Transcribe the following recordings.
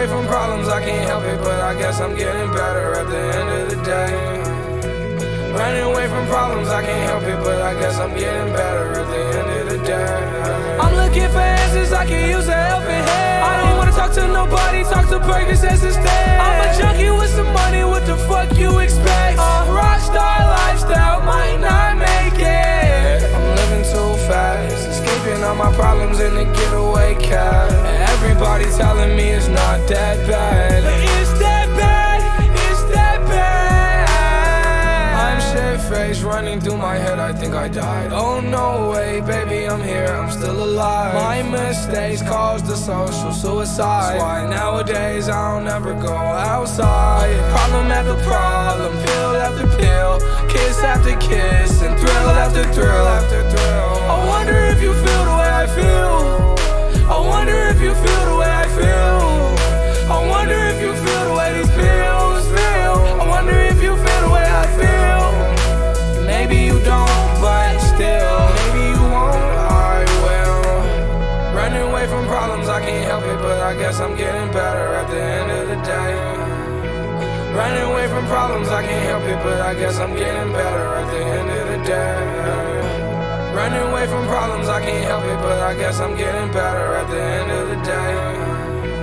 away from problems, I can't help it, but I guess I'm getting better at the end of the day. Running away from problems, I can't help it, but I guess I'm getting better at the end of the day. I'm looking for answers, I can use a helping hand. I don't wanna talk to nobody, talk to Percocets instead. I'm a junkie with some money, what the fuck you expect? Rockstar lifestyle might not make it. I'm living too fast, escaping all my problems in a getaway cab. And everybody telling me it's not that bad, but it's that bad, it's that bad. I'm shit-faced, running through my head, I think I died. Oh no way, baby, I'm here, I'm still alive. My mistakes caused the social suicide. That's why nowadays I don't ever go outside. Problem after problem, pill after pill, kiss after kiss, and thrill after thrill after thrill. I wonder if you feel the way I feel. I wonder if you feel the way I feel. I wonder if you feel the way these pills feel. I wonder if you feel the way I feel. Maybe you don't, but still, maybe you won't, I will. Running away from problems, I can't help it, but I guess I'm getting better at the end of the day. Running away from problems, I can't help it, but I guess I'm getting better at the end of the day. Running away from problems, I can't help it, but I guess I'm getting better at the end of the day.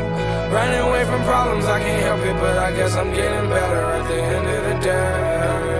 Running away from problems, I can't help it, but I guess I'm getting better at the end of the day.